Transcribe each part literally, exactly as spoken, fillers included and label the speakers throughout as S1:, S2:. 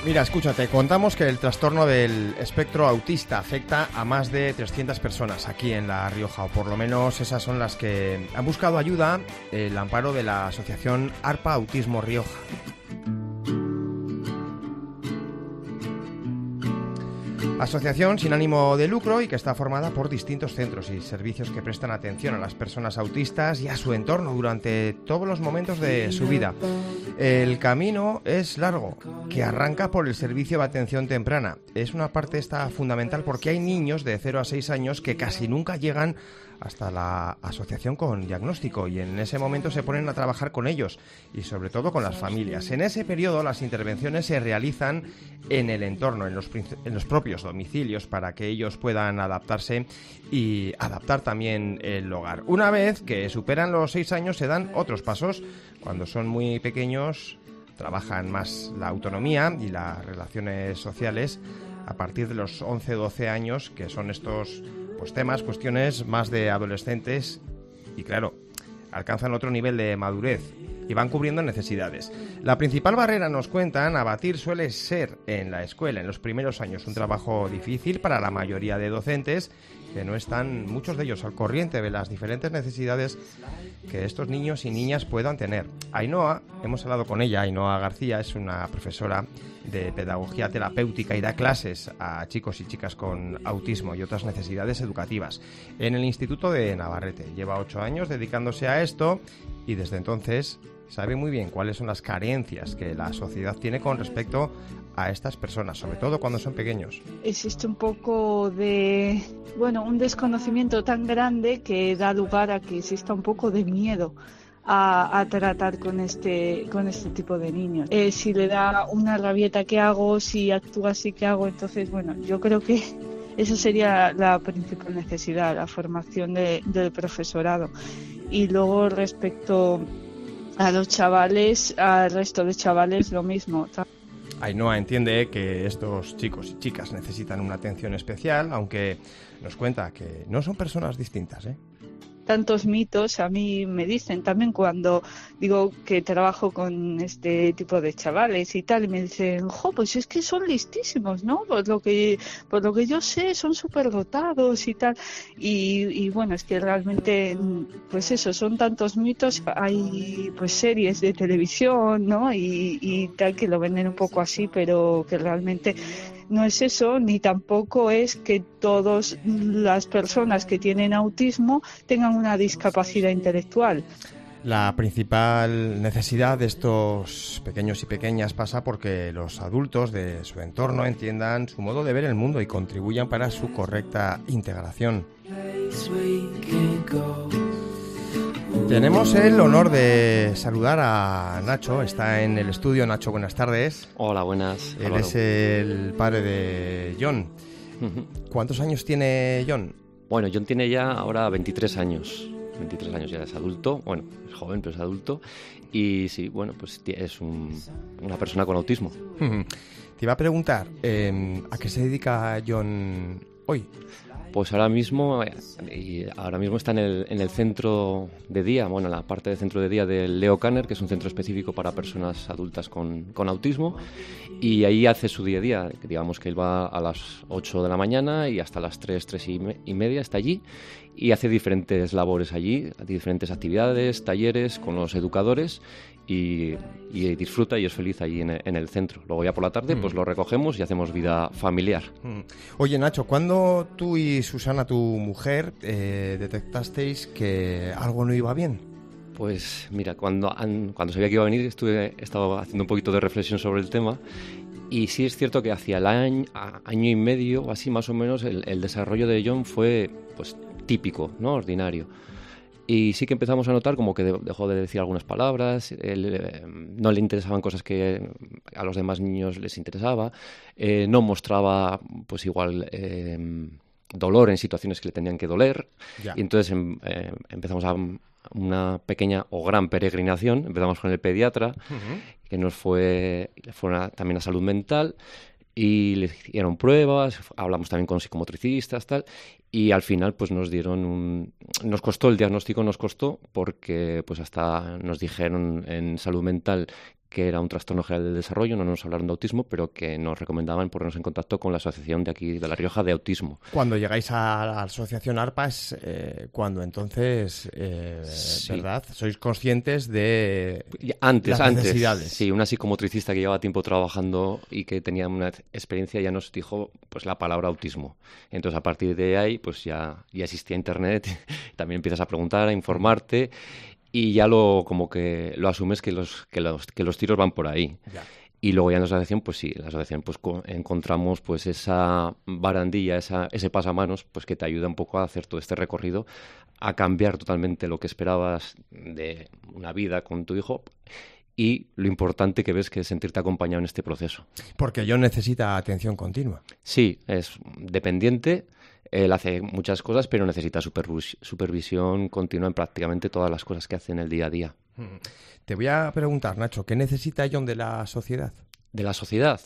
S1: Mira, escúchate, contamos que el trastorno del espectro autista afecta a más de trescientas personas aquí en La Rioja, o por lo menos esas son las que han buscado ayuda, el amparo de la asociación ARPA Autismo Rioja. Asociación sin ánimo de lucro y que está formada por distintos centros y servicios que prestan atención a las personas autistas y a su entorno durante todos los momentos de su vida. El camino es largo, que arranca por el servicio de atención temprana. Es una parte esta fundamental porque hay niños de cero a seis años que casi nunca llegan hasta la asociación con diagnóstico y en ese momento se ponen a trabajar con ellos y sobre todo con las familias. En ese periodo las intervenciones se realizan en el entorno, en los, en los propios domicilios para que ellos puedan adaptarse y adaptar también el hogar. Una vez que superan los seis años se dan otros pasos. Cuando son muy pequeños trabajan más la autonomía y las relaciones sociales a partir de los once doce años, que son estos pues temas, cuestiones más de adolescentes y claro, alcanzan otro nivel de madurez y van cubriendo necesidades. La principal barrera, nos cuentan, a batir suele ser en la escuela, en los primeros años, un trabajo difícil para la mayoría de docentes que no están, muchos de ellos, al corriente de las diferentes necesidades que estos niños y niñas puedan tener. Ainhoa, hemos hablado con ella, Ainhoa García es una profesora de pedagogía terapéutica y da clases a chicos y chicas con autismo y otras necesidades educativas en el Instituto de Navarrete. Lleva ocho años dedicándose a esto y desde entonces sabe muy bien cuáles son las carencias que la sociedad tiene con respecto a estas personas, sobre todo cuando son pequeños.
S2: Existe un poco de, bueno, un desconocimiento tan grande que da lugar a que exista un poco de miedo a, a tratar con este con este tipo de niños. Eh, si le da una rabieta, ¿qué hago? Si actúa así, ¿qué hago? Entonces, bueno, yo creo que esa sería la principal necesidad, la formación de, del profesorado. Y luego respecto a los chavales, al resto de chavales, lo mismo.
S1: Ainhoa entiende que estos chicos y chicas necesitan una atención especial, aunque nos cuenta que no son personas distintas, ¿eh?
S2: Tantos mitos a mí me dicen también cuando digo que trabajo con este tipo de chavales y tal, y me dicen, jo, pues es que son listísimos, ¿no? Por lo que, por lo que yo sé, son súper dotados y tal. Y, y bueno, es que realmente, pues eso, son tantos mitos. Hay pues series de televisión, ¿no? Y, y tal que lo venden un poco así, pero que realmente no es eso, ni tampoco es que todas las personas que tienen autismo tengan una discapacidad intelectual.
S1: La principal necesidad de estos pequeños y pequeñas pasa porque los adultos de su entorno entiendan su modo de ver el mundo y contribuyan para su correcta integración. Tenemos el honor de saludar a Nacho, está en el estudio. Nacho, buenas tardes.
S3: Hola, buenas.
S1: Él
S3: Álvaro.
S1: es el padre de John. Uh-huh. ¿Cuántos años tiene John?
S3: Bueno, John tiene ya ahora veintitrés años. veintitrés años, ya es adulto. Bueno, es joven, pero es adulto. Y sí, bueno, pues es un, una persona con autismo.
S1: Uh-huh. Te iba a preguntar, eh, ¿a qué se dedica John hoy?
S3: Pues ahora mismo, y ahora mismo está en el, en el centro de día, bueno, en la parte de centro de día del Leo Kanner, que es un centro específico para personas adultas con, con autismo, y ahí hace su día a día. Digamos que él va a las ocho de la mañana y hasta las tres, tres y, me, y media está allí, y hace diferentes labores allí, diferentes actividades, talleres con los educadores, y, y disfruta y es feliz allí en, en el centro. Luego ya por la tarde mm. pues lo recogemos y hacemos vida familiar.
S1: Mm. Oye, Nacho, ¿cuándo tú y Susana, tu mujer, eh, detectasteis que algo no iba bien?
S3: Pues mira, cuando, cuando sabía que iba a venir estuve, he estado haciendo un poquito de reflexión sobre el tema, y sí es cierto que hacia el año, año y medio o así más o menos el, el desarrollo de John fue pues típico, ¿no? Ordinario. Y sí que empezamos a notar como que dejó de decir algunas palabras, él, eh, no le interesaban cosas que a los demás niños les interesaba, eh, no mostraba pues igual eh, dolor en situaciones que le tenían que doler, ya. Y entonces eh, empezamos a una pequeña o gran peregrinación, empezamos con el pediatra, uh-huh. que nos fue, fue una, también a salud mental, y le hicieron pruebas, hablamos también con psicomotricistas, tal, y al final pues nos dieron un... Nos costó, el diagnóstico nos costó, porque pues hasta nos dijeron en salud mental que era un trastorno general del desarrollo, no nos hablaron de autismo, pero que nos recomendaban ponernos en contacto con la asociación de aquí de La Rioja de autismo.
S1: Cuando llegáis a la asociación ARPAS, eh, cuando entonces, eh,
S3: sí.
S1: ¿verdad? Sois conscientes de
S3: antes,
S1: las
S3: antes,
S1: necesidades.
S3: Sí, una psicomotricista que llevaba tiempo trabajando y que tenía una experiencia ya nos dijo pues la palabra autismo. Entonces a partir de ahí pues ya, ya existía internet, también empiezas a preguntar, a informarte. Y ya lo como que lo asumes que los que los que los tiros van por ahí. Ya. Y luego ya en la asociación, pues sí, en la asociación pues co- encontramos pues esa barandilla, esa, ese pasamanos, pues que te ayuda un poco a hacer todo este recorrido, a cambiar totalmente lo que esperabas de una vida con tu hijo y lo importante que ves que es sentirte acompañado en este proceso.
S1: Porque John necesita atención continua.
S3: Sí, es dependiente. Él hace muchas cosas, pero necesita supervis- supervisión continua en prácticamente todas las cosas que hace en el día a día.
S1: Te voy a preguntar, Nacho, ¿qué necesita John de la sociedad?
S3: De la sociedad,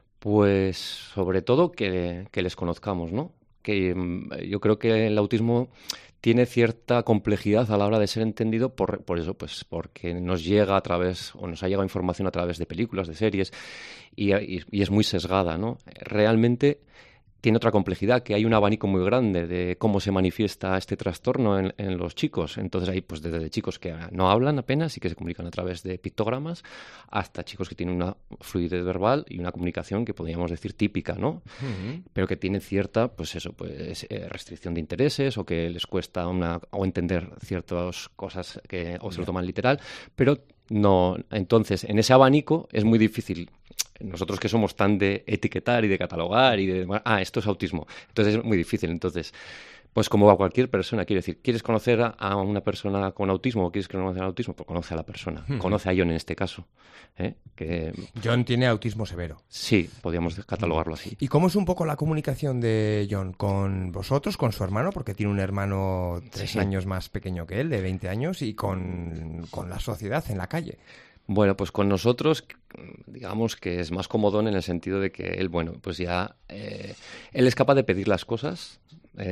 S3: pues sobre todo que, que les conozcamos, ¿no? Que yo creo que el autismo tiene cierta complejidad a la hora de ser entendido por, por eso, pues porque nos llega a través, o nos ha llegado información a través de películas, de series, y, y, y es muy sesgada, ¿no? Realmente tiene otra complejidad, que hay un abanico muy grande de cómo se manifiesta este trastorno en, en los chicos. Entonces hay pues desde chicos que no hablan apenas y que se comunican a través de pictogramas, hasta chicos que tienen una fluidez verbal y una comunicación que podríamos decir típica, ¿no? Uh-huh. Pero que tienen cierta, pues eso, pues eh, restricción de intereses o que les cuesta una o entender ciertas cosas que o se lo toman literal, pero no. Entonces, en ese abanico es muy difícil. Nosotros que somos tan de etiquetar y de catalogar y de... Ah, esto es autismo. Entonces es muy difícil. Entonces, pues como a cualquier persona, quiero decir, ¿quieres conocer a, a una persona con autismo o quieres conocer al autismo? Pues conoce a la persona. Uh-huh. Conoce a John en este caso. ¿eh? Que...
S1: John tiene autismo severo.
S3: Sí, podríamos catalogarlo así.
S1: ¿Y cómo es un poco la comunicación de John con vosotros, con su hermano? Porque tiene un hermano tres sí. años más pequeño que él, de veinte años, y con, con la sociedad en la calle.
S3: Bueno, pues con nosotros, digamos que es más comodón en el sentido de que él, bueno, pues ya, eh, él es capaz de pedir las cosas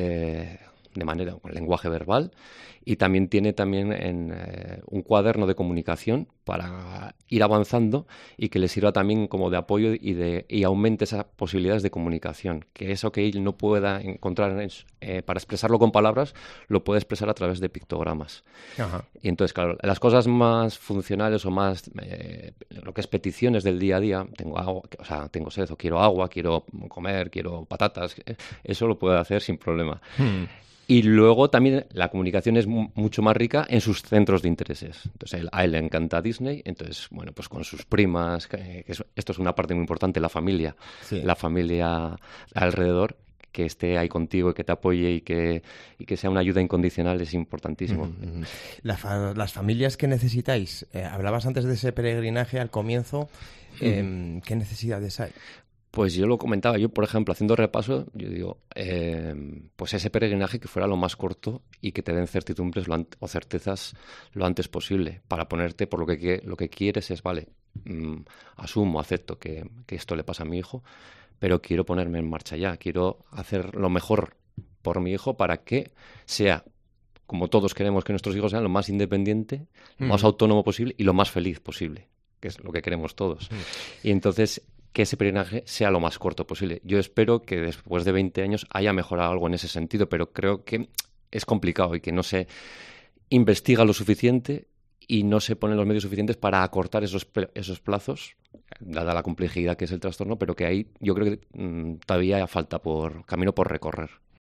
S3: eh, de manera, con lenguaje verbal, y también tiene también en, eh, un cuaderno de comunicación para ir avanzando y que le sirva también como de apoyo y, de, y aumente esas posibilidades de comunicación, que eso que él no pueda encontrar en, eh, para expresarlo con palabras, lo puede expresar a través de pictogramas. Ajá. Y entonces, claro, las cosas más funcionales o más, eh, lo que es peticiones del día a día, tengo agua, o sea, tengo sed o quiero agua, quiero comer, quiero patatas, eso lo puede hacer sin problema. Hmm. Y luego también la comunicación es m- mucho más rica en sus centros de intereses. Entonces, a él le encanta Disney, entonces, bueno, pues con sus primas, que, que es, esto es una parte muy importante, la familia, sí. la familia alrededor, que esté ahí contigo y que te apoye y que, y que sea una ayuda incondicional es importantísimo.
S1: Uh-huh. La fa- las familias que necesitáis, eh, hablabas antes de ese peregrinaje al comienzo, eh, uh-huh. ¿qué necesidades hay?
S3: Pues yo lo comentaba, yo por ejemplo, haciendo repaso, yo digo, eh, pues ese peregrinaje que fuera lo más corto y que te den certidumbres lo an- o certezas lo antes posible, para ponerte por lo que, que, lo que quieres es, vale, mmm, asumo, acepto que, que esto le pasa a mi hijo, pero quiero ponerme en marcha ya, quiero hacer lo mejor por mi hijo para que sea, como todos queremos que nuestros hijos sean, lo más independiente, mm. lo más autónomo posible y lo más feliz posible, que es lo que queremos todos. Mm. Y entonces... que ese peregrinaje sea lo más corto posible. Yo espero que después de veinte años haya mejorado algo en ese sentido, pero creo que es complicado y que no se investiga lo suficiente y no se ponen los medios suficientes para acortar esos, esos plazos, dada la complejidad que es el trastorno, pero que ahí yo creo que mmm, todavía falta por camino por recorrer.